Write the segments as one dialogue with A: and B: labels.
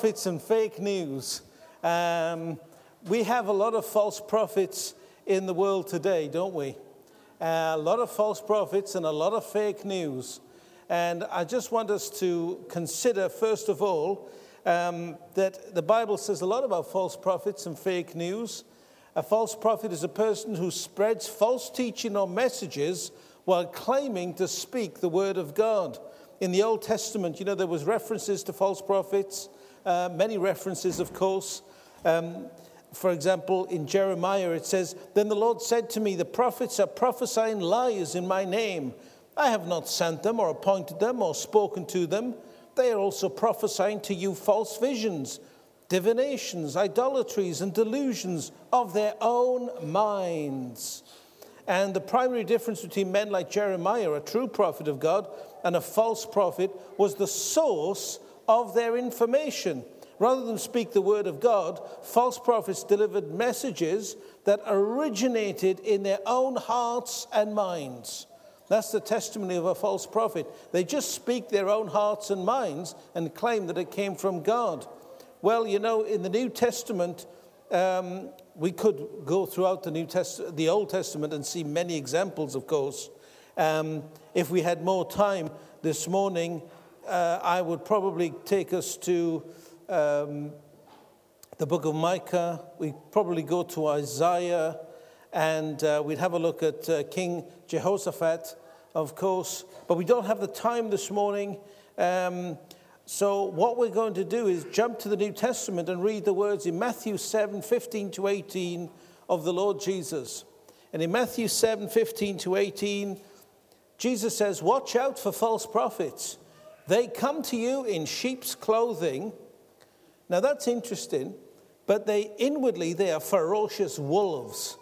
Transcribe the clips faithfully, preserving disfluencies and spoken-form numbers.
A: prophets and fake news. Um, we have a lot of false prophets in the world today, don't we? Uh, a lot of false prophets and a lot of fake news. And I just want us to consider, first of all, um, that the Bible says a lot about false prophets and fake news. A false prophet is a person who spreads false teaching or messages while claiming to speak the word of God. In the Old Testament, you know, there was references to false prophets, uh, many references, of course. Um, for example, in Jeremiah, it says, "Then the Lord said to me, the prophets are prophesying lies in my name. I have not sent them or appointed them or spoken to them. They are also prophesying to you false visions, divinations, idolatries, and delusions of their own minds." And the primary difference between men like Jeremiah, a true prophet of God, and a false prophet was the source of their information. Rather than speak the word of God, false prophets delivered messages that originated in their own hearts and minds. That's the testimony of a false prophet. They just speak their own hearts and minds and claim that it came from God. Well, you know, in the New Testament, um, we could go throughout the New Test- the Old Testament and see many examples, of course. Um, if we had more time this morning, uh, I would probably take us to um, the book of Micah. We'd probably go to Isaiah, and uh, we'd have a look at uh, King Jehoshaphat, of course. But we don't have the time this morning. Um, so what we're going to do is jump to the New Testament and read the words in Matthew seven, fifteen to eighteen of the Lord Jesus. And in Matthew seven, fifteen to eighteen, Jesus says, "Watch out for false prophets. They come to you in sheep's clothing." Now that's interesting, but they inwardly they are ferocious wolves.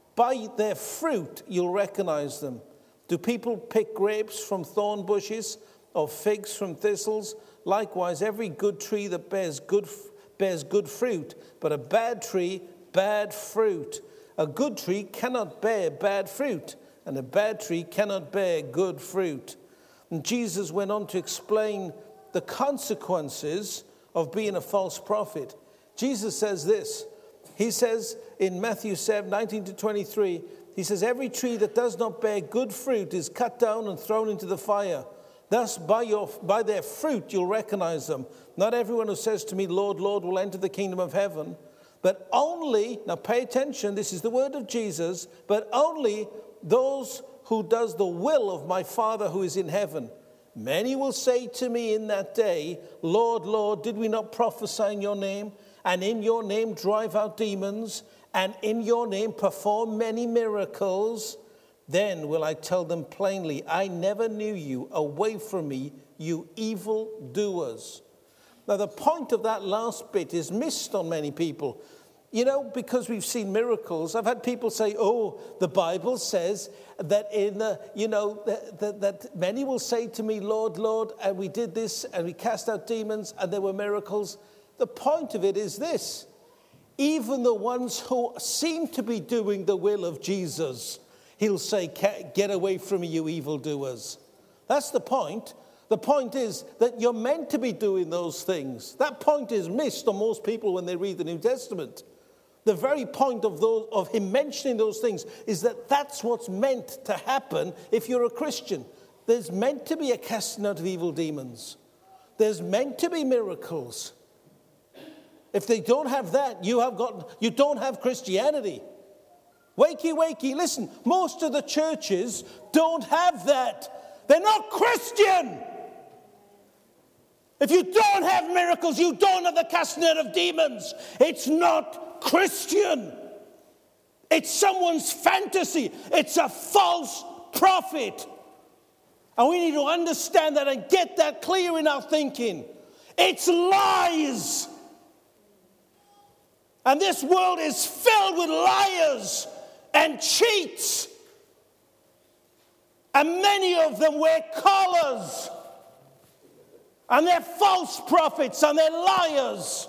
A: By their fruit you'll recognize them. Do people pick grapes from thorn bushes or figs from thistles? Likewise, every good tree that bears good bears good fruit, but a bad tree, bad fruit. A good tree cannot bear bad fruit, and a bad tree cannot bear good fruit. And Jesus went on to explain the consequences of being a false prophet. Jesus says this. He says in Matthew seven, nineteen to twenty-three, he says, "Every tree that does not bear good fruit is cut down and thrown into the fire. Thus, by, your, by their fruit you'll recognize them. Not everyone who says to me, 'Lord, Lord,' will enter the kingdom of heaven, but only," now pay attention, this is the word of Jesus, "but only those who does the will of my Father who is in heaven. Many will say to me in that day, 'Lord, Lord, did we not prophesy in your name, and in your name drive out demons, and in your name perform many miracles?' Then will I tell them plainly, 'I never knew you. Away from me, you evil doers.'" Now, the point of that last bit is missed on many people. You know, because we've seen miracles. I've had people say, "Oh, the Bible says that in the, you know, that, that, that many will say to me, 'Lord, Lord,' and we did this, and we cast out demons, and there were miracles." The point of it is this. Even the ones who seem to be doing the will of Jesus, he'll say, "Get away from me, you evildoers." That's the point. The point is that you're meant to be doing those things. That point is missed on most people when they read the New Testament. The very point of those of him mentioning those things is that that's what's meant to happen if you're a Christian. There's meant to be a casting out of evil demons. There's meant to be miracles. If they don't have that, you have got you don't have Christianity. Wakey, wakey, listen, most of the churches don't have that. They're not Christian. If you don't have miracles, you don't have the casting out of demons. It's not Christian. It's someone's fantasy. It's a false prophet. And we need to understand that and get that clear in our thinking. It's lies. And this world is filled with liars and cheats. And many of them wear collars. And they're false prophets and they're liars.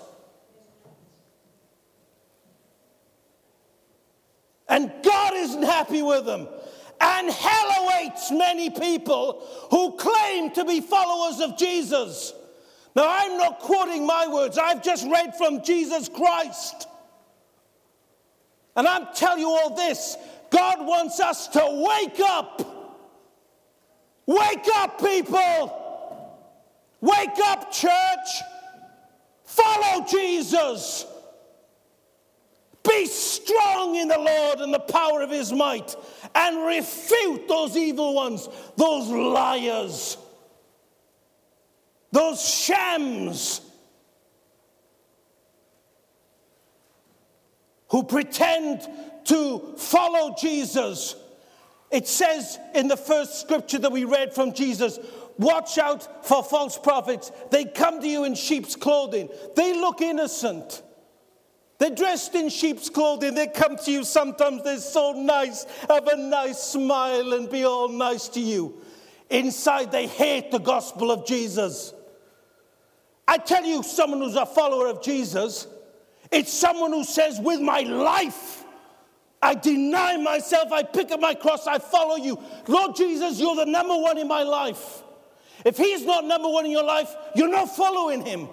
A: And God isn't happy with them. And hell awaits many people who claim to be followers of Jesus. Now, I'm not quoting my words. I've just read from Jesus Christ. And I'm telling you all this. God wants us to wake up. Wake up, people. Wake up, church. Follow Jesus. Be strong in the Lord and the power of his might, and refute those evil ones, those liars, those shams who pretend to follow Jesus. It says in the first scripture that we read from Jesus, watch out for false prophets. They come to you in sheep's clothing. They look innocent. They're dressed in sheep's clothing. They come to you sometimes. They're so nice, have a nice smile and be all nice to you. Inside, they hate the gospel of Jesus. I tell you, someone who's a follower of Jesus, it's someone who says, with my life, I deny myself, I pick up my cross, I follow you. Lord Jesus, you're the number one in my life. If he's not number one in your life, you're not following him.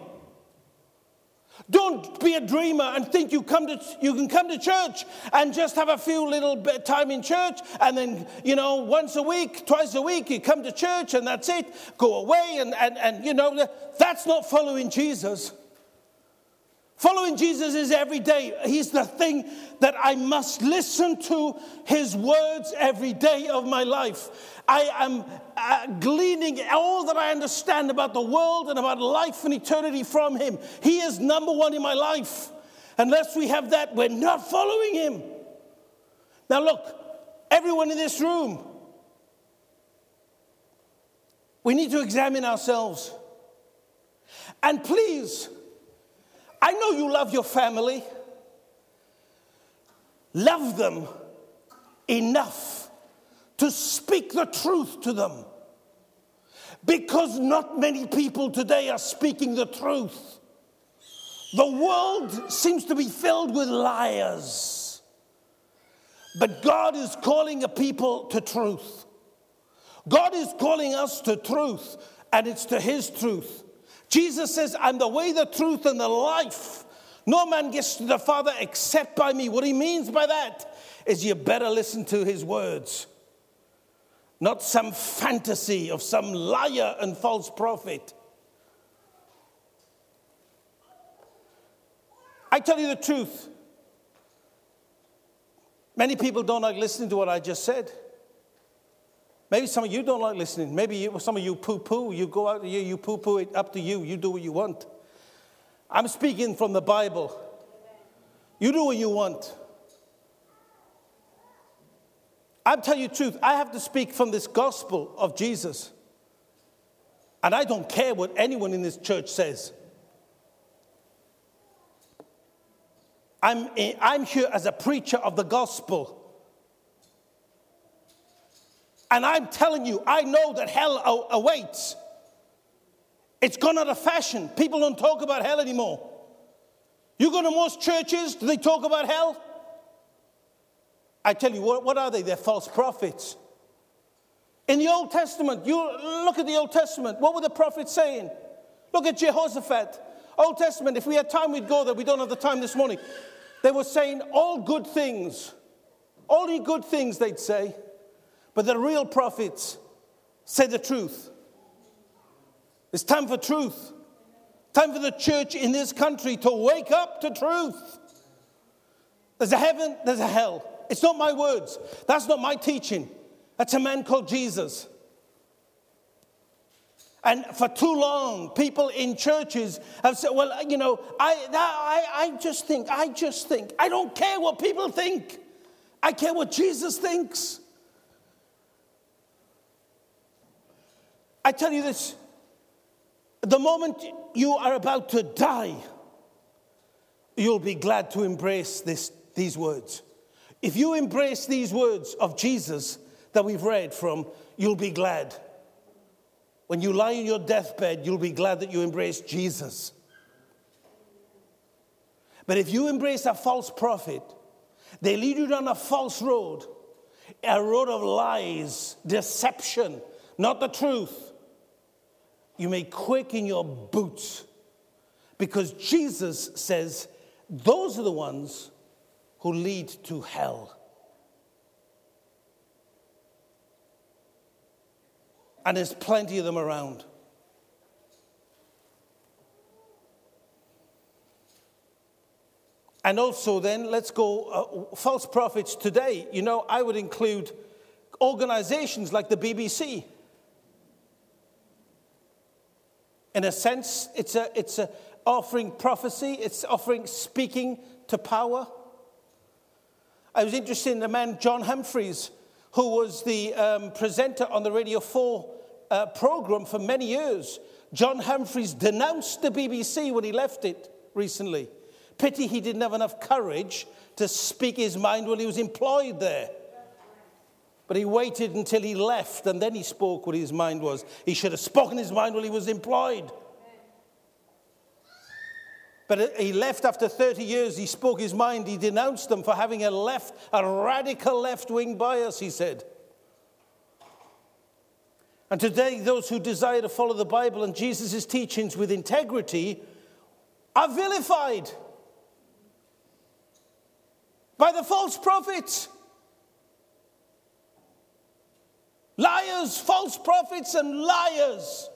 A: Don't be a dreamer and think you come to you can come to church and just have a few little bit time in church, and then, you know, once a week, twice a week, you come to church and that's it. Go away and, and, and you know, that's not following Jesus. Following Jesus is every day. He's the thing that I must listen to his words every day of my life. I am uh, gleaning all that I understand about the world and about life and eternity from him. He is number one in my life. Unless we have that, we're not following him. Now look, everyone in this room, we need to examine ourselves. And please, I know you love your family. Love them enough to speak the truth to them. Because not many people today are speaking the truth. The world seems to be filled with liars. But God is calling a people to truth. God is calling us to truth, and it's to his truth. Jesus says, I'm the way, the truth, and the life. No man gets to the Father except by me. What he means by that is you better listen to his words. Not some fantasy of some liar and false prophet. I tell you the truth. Many people don't like listening to what I just said. Maybe some of you don't like listening. Maybe you, some of you poo-poo. You go out, you, you poo-poo it, up to you. You do what you want. I'm speaking from the Bible. You do what you want. I'm telling you the truth. I have to speak from this gospel of Jesus. And I don't care what anyone in this church says. I'm, I'm here as a preacher of the gospel. And I'm telling you, I know that hell awaits. It's gone out of fashion. People don't talk about hell anymore. You go to most churches, do they talk about hell? I tell you, what, what are they? They're false prophets. In the Old Testament, you look at the Old Testament. What were the prophets saying? Look at Jehoshaphat. Old Testament, if we had time, we'd go there. We don't have the time this morning. They were saying all good things. Only good things, they'd say. But the real prophets say the truth. It's time for truth. Time for the church in this country to wake up to truth. There's a heaven, there's a hell. It's not my words. That's not my teaching. That's a man called Jesus. And for too long, people in churches have said, well, you know, I, I, I just think, I just think. I don't care what people think. I care what Jesus thinks. I tell you this, the moment you are about to die, you'll be glad to embrace this, these words. If you embrace these words of Jesus that we've read from, you'll be glad. When you lie in your deathbed, you'll be glad that you embraced Jesus. But if you embrace a false prophet, they lead you down a false road, a road of lies, deception, not the truth. you may quicken your boots. Because Jesus says, those are the ones who lead to hell. And there's plenty of them around. And also then, let's go, uh, false prophets today. You know, I would include organizations like the B B C. In a sense, it's a, it's a offering prophecy. It's offering speaking to power. I was interested in the man, John Humphreys, who was the um, presenter on the Radio four uh, program for many years. John Humphreys denounced the B B C when he left it recently. Pity he didn't have enough courage to speak his mind when he was employed there. But he waited until he left, and then he spoke what his mind was. He should have spoken his mind while he was employed. But he left after thirty years. He spoke his mind. He denounced them for having a left, a radical left-wing bias, he said. And today, those who desire to follow the Bible and Jesus' teachings with integrity are vilified by the false prophets. Liars, false prophets, and liars.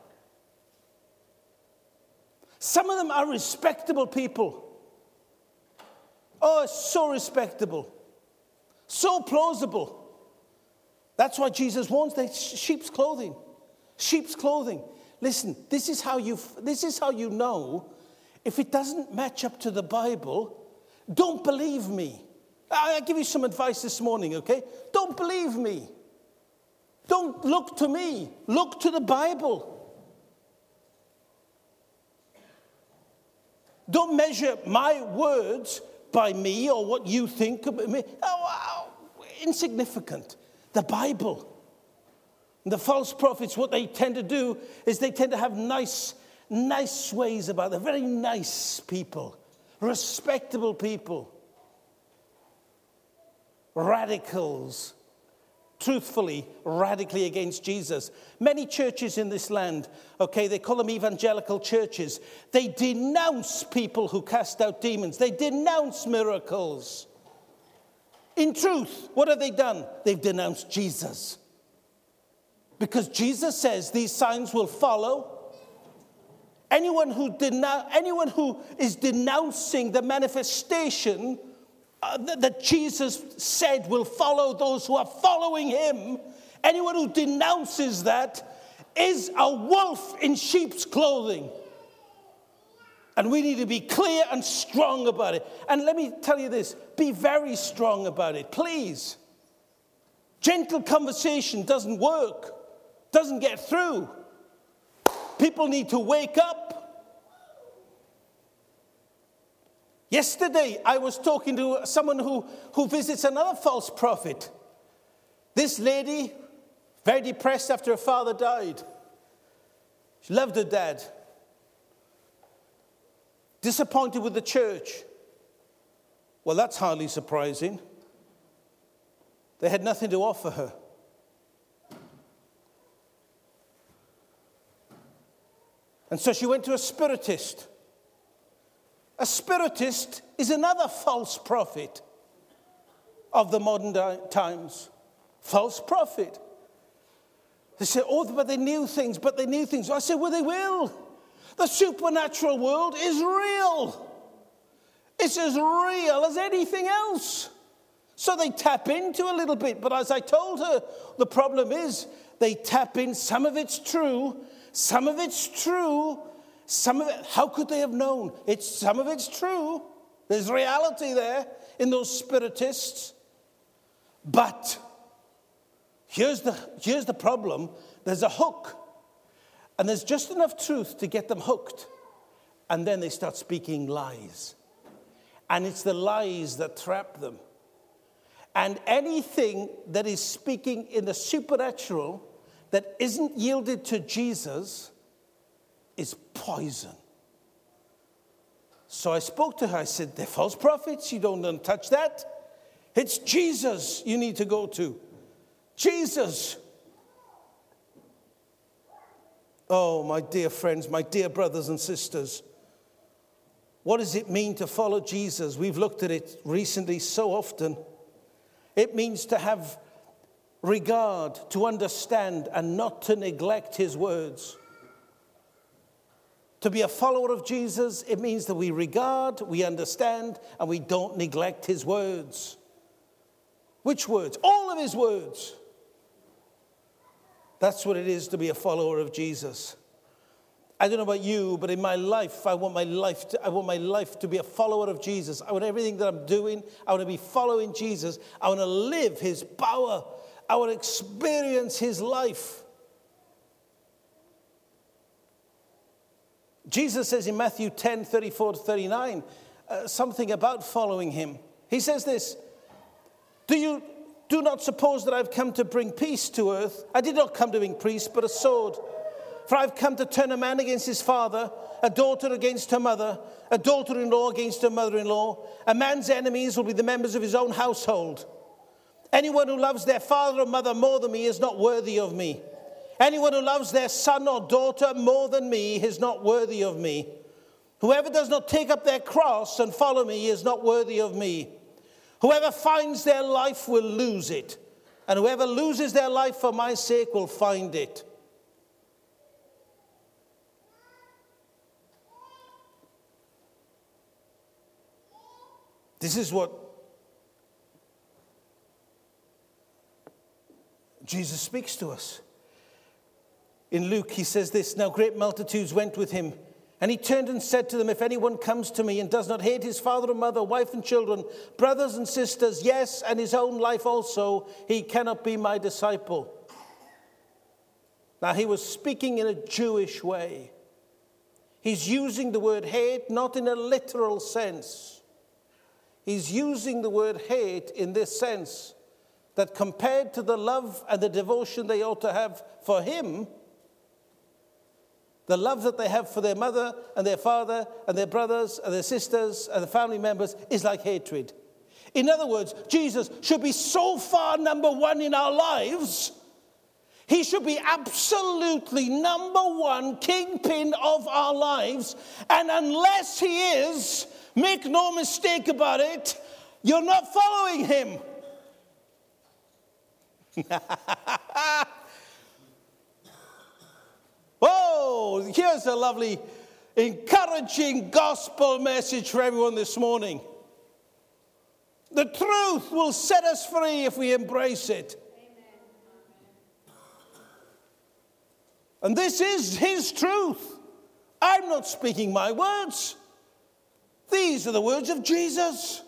A: Some of them are respectable people. Oh, so respectable. So plausible. That's why Jesus warns them, sheep's clothing. Sheep's clothing. Listen, this is how you, this is how you know if it doesn't match up to the Bible. Don't believe me. I'll give you some advice this morning, okay? Don't believe me. Don't look to me. Look to the Bible. Don't measure my words by me or what you think about me. Oh, wow, insignificant. The Bible. And the false prophets, what they tend to do is they tend to have nice, nice ways about them. Very nice people. Respectable people. Radicals. Truthfully, radically against Jesus. Many churches in this land, okay, they call them evangelical churches. They denounce people who cast out demons. They denounce miracles. In truth, what have they done? They've denounced Jesus. Because Jesus says these signs will follow. Anyone who, denou- anyone who is denouncing the manifestation Uh, that, that Jesus said will follow those who are following him, anyone who denounces that is a wolf in sheep's clothing. And we need to be clear and strong about it. And let me tell you this, be very strong about it, please. Gentle conversation doesn't work, doesn't get through. People need to wake up. Yesterday, I was talking to someone who, who visits another false prophet. This lady, very depressed after her father died. She loved her dad. Disappointed with the church. Well, that's hardly surprising. They had nothing to offer her. And so she went to a spiritist. A spiritist is another false prophet of the modern times. False prophet. They say, oh, but they knew things, but they knew things. I say, well, they will. The supernatural world is real. It's as real as anything else. So they tap into a little bit. But as I told her, the problem is they tap in. Some of it's true. Some of it's true. Some of it, how could they have known? It's, some of it's true. There's reality there in those spiritists. But here's the, here's the problem. There's a hook. And there's just enough truth to get them hooked. And then they start speaking lies. And it's the lies that trap them. And anything that is speaking in the supernatural that isn't yielded to Jesus is poison. So I spoke to her. I said, they're false prophets. You don't, don't touch that. It's Jesus you need to go to. Jesus. Oh, my dear friends, my dear brothers and sisters, what does it mean to follow Jesus? We've looked at it recently so often. It means to have regard, to understand, and not to neglect his words. To be a follower of Jesus, it means that we regard, we understand, and we don't neglect his words. Which words? All of his words. That's what it is to be a follower of Jesus. I don't know about you, but in my life, I want my life to, I want my life to be a follower of Jesus. I want everything that I'm doing, I want to be following Jesus. I want to live his power. I want to experience his life. Jesus says in Matthew ten, thirty-four to thirty-nine, uh, something about following him. He says this, Do you do not suppose that I've come to bring peace to earth? I did not come to bring peace, but a sword. For I've come to turn a man against his father, a daughter against her mother, a daughter-in-law against her mother-in-law. A man's enemies will be the members of his own household. Anyone who loves their father or mother more than me is not worthy of me. Anyone who loves their son or daughter more than me is not worthy of me. Whoever does not take up their cross and follow me is not worthy of me. Whoever finds their life will lose it, and whoever loses their life for my sake will find it. This is what Jesus speaks to us. In Luke, he says this, Now great multitudes went with him, and he turned and said to them, If anyone comes to me and does not hate his father and mother, wife and children, brothers and sisters, yes, and his own life also, he cannot be my disciple. Now he was speaking in a Jewish way. He's using the word hate not in a literal sense. He's using the word hate in this sense, that compared to the love and the devotion they ought to have for him, the love that they have for their mother and their father and their brothers and their sisters and the family members is like hatred. In other words, Jesus should be so far number one in our lives. He should be absolutely number one kingpin of our lives. And unless he is, make no mistake about it, you're not following him. Oh, here's a lovely, encouraging gospel message for everyone this morning. The truth will set us free if we embrace it. Amen. And this is his truth. I'm not speaking my words. These are the words of Jesus.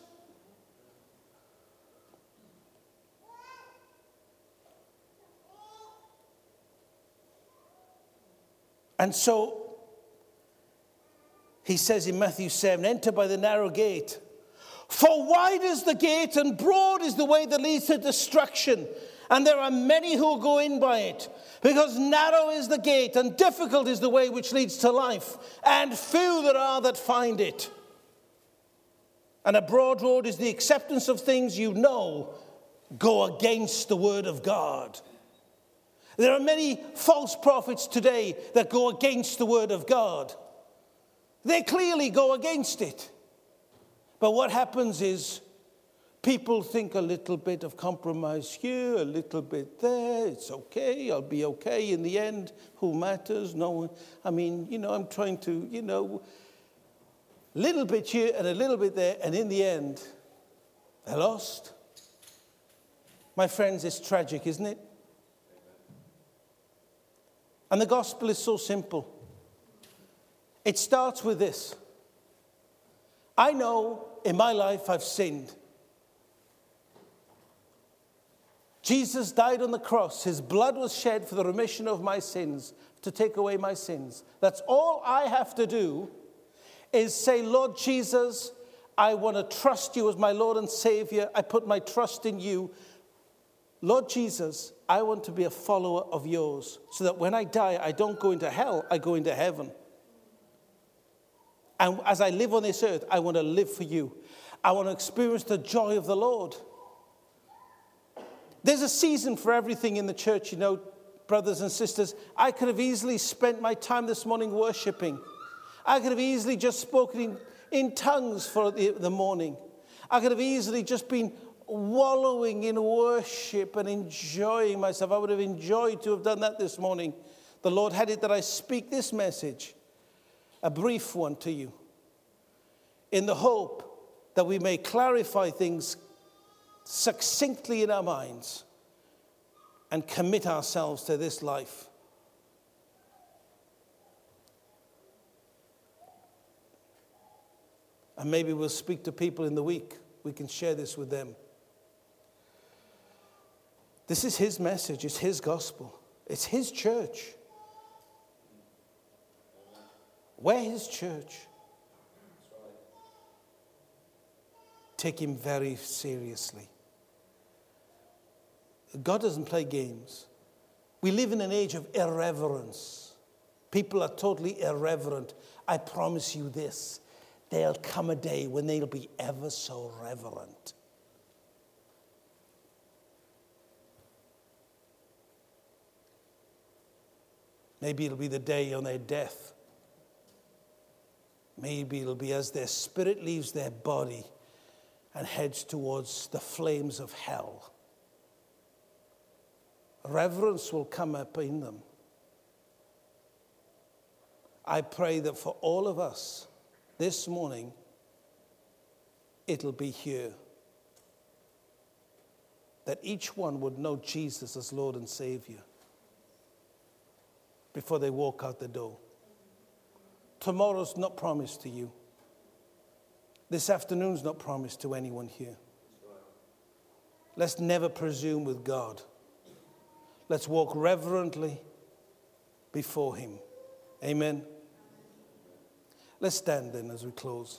A: And so, he says in Matthew seven, enter by the narrow gate. For wide is the gate and broad is the way that leads to destruction. And there are many who go in by it. Because narrow is the gate and difficult is the way which leads to life. And few there are that find it. And a broad road is the acceptance of things you know go against the word of God. There are many false prophets today that go against the word of God. They clearly go against it. But what happens is people think a little bit of compromise here, a little bit there. It's okay. I'll be okay in the end. Who matters? No one. I mean, you know, I'm trying to, you know, a little bit here and a little bit there. And in the end, they're lost. My friends, it's tragic, isn't it? And the gospel is so simple. It starts with this. I know in my life I've sinned. Jesus died on the cross. His blood was shed for the remission of my sins, to take away my sins. That's all I have to do is say, Lord Jesus, I want to trust you as my Lord and Savior. I put my trust in you. Lord Jesus, I want to be a follower of yours so that when I die, I don't go into hell, I go into heaven. And as I live on this earth, I want to live for you. I want to experience the joy of the Lord. There's a season for everything in the church, you know. brothers and sisters, I could have easily spent my time this morning worshiping. I could have easily just spoken in, in tongues for the, the morning. I could have easily just been wallowing in worship and enjoying myself. I would have enjoyed to have done that this morning. The Lord had it that I speak this message, a brief one to you, in the hope that we may clarify things succinctly in our minds and commit ourselves to this life. And maybe we'll speak to people in the week. We can share this with them. This is his message. It's his gospel. It's his church. We're his church. Take him very seriously. God doesn't play games. We live in an age of irreverence. People are totally irreverent. I promise you this. There'll come a day when they'll be ever so reverent. Maybe it'll be the day on their death. Maybe it'll be as their spirit leaves their body and heads towards the flames of hell. Reverence will come up in them. I pray that for all of us this morning, it'll be here. That each one would know Jesus as Lord and Savior before they walk out the door. Tomorrow's not promised to you. This afternoon's not promised to anyone here. Let's never presume with God. Let's walk reverently before him. Amen. Let's stand then as we close.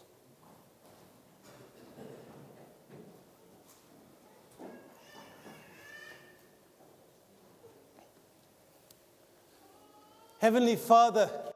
A: Heavenly Father,